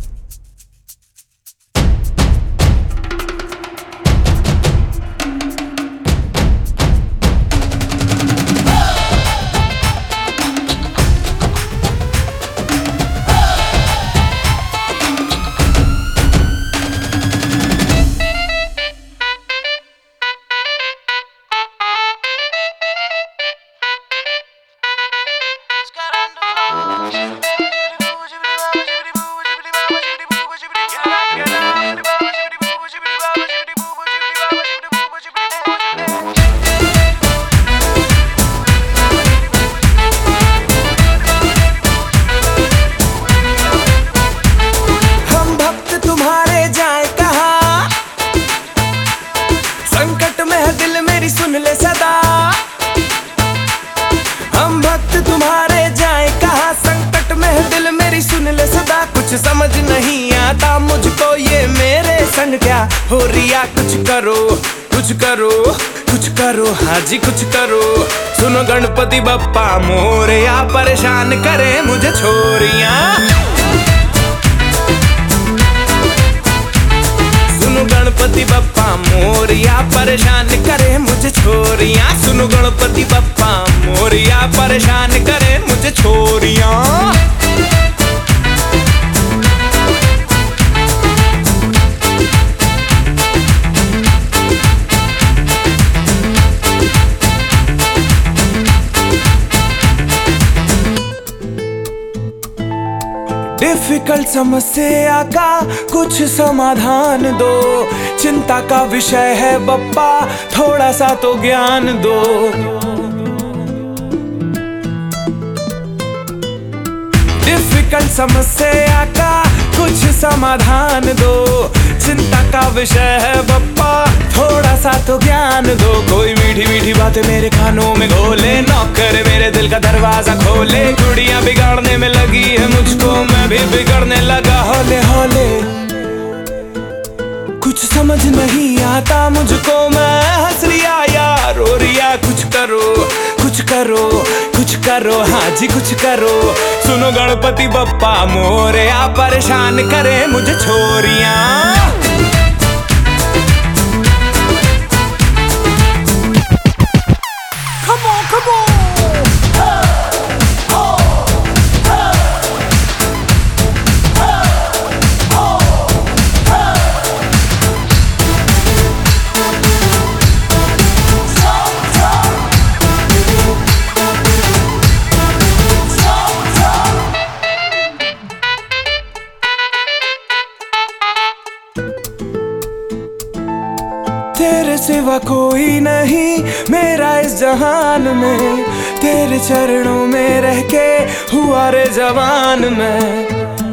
सुन ले सदा, हम भक्त तुम्हारे जाए कहाँ, संकट में दिल मेरी सुन ले सदा। कुछ समझ नहीं आता मुझको ये मेरे संग क्या हो रिया, कुछ करो कुछ करो कुछ करो, हाँ जी कुछ करो। सुनो गणपति बप्पा मोरया, परेशान करे मुझे छोरियां। सुनो गणपति बप्पा मोरया, परेशान करे मुझे छोरियां। सुनो गणपति बप्पा मोरया, परेशान करे मुझे छोरियां। डिफिकल्ट समस्या का कुछ समाधान दो, चिंता का विषय है बप्पा थोड़ा सा तो ज्ञान दो। डिफिकल्ट समस्या का कुछ समाधान दो, चिंता का विषय है बप्पा थोड़ा सा तो ज्ञान दो। कोई मीठी मीठी बातें मेरे कानों में घोले, नौकर मेरे दिल का दरवाजा खोले। गुड़िया बिगाड़ने में लगी है मुझको, मैं भी बिगड़ने लगा हौले हौले। कुछ समझ नहीं आता मुझको, मैं हंस रिया या रो रिया। कुछ करो कुछ करो कुछ करो, हाँ जी कुछ करो। सुनो गणपति बप्पा मोरया, परेशान करे मुझे छोरियां। तेरे सिवा कोई नहीं मेरा इस जहान में, तेरे चरणों में रह के हुआ रे जवान मैं।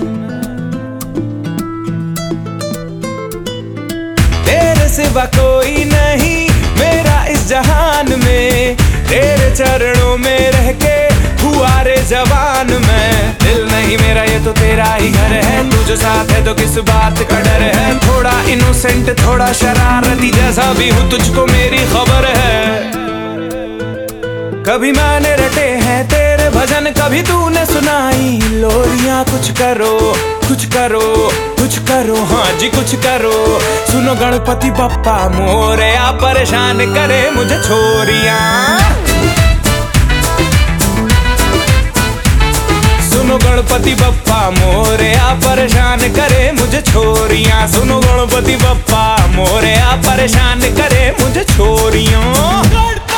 तेरे सिवा कोई नहीं मेरा इस जहान में, तेरे चरणों में रह के हुआ रे जवान मैं। दिल नहीं मेरा ये तो तेरा ही घर है, तू जो साथ है तो किस बात का डर है। थोड़ा इनोसेंट थोड़ा शरारती जैसा भी हूँ, तुझको मेरी खबर है। कभी मैंने रटे हैं तेरे भजन, कभी तूने सुनाई लोरियां। कुछ करो कुछ करो कुछ करो, हाँ जी कुछ करो। सुनो गणपति बप्पा मोरया, परेशान करे मुझे छोरियां। सुनो गणपति बप्पा मोरया, परेशान करे मुझे छोरियां। सुनो गणपति बप्पा मोरया, परेशान करे मुझे छोरियां।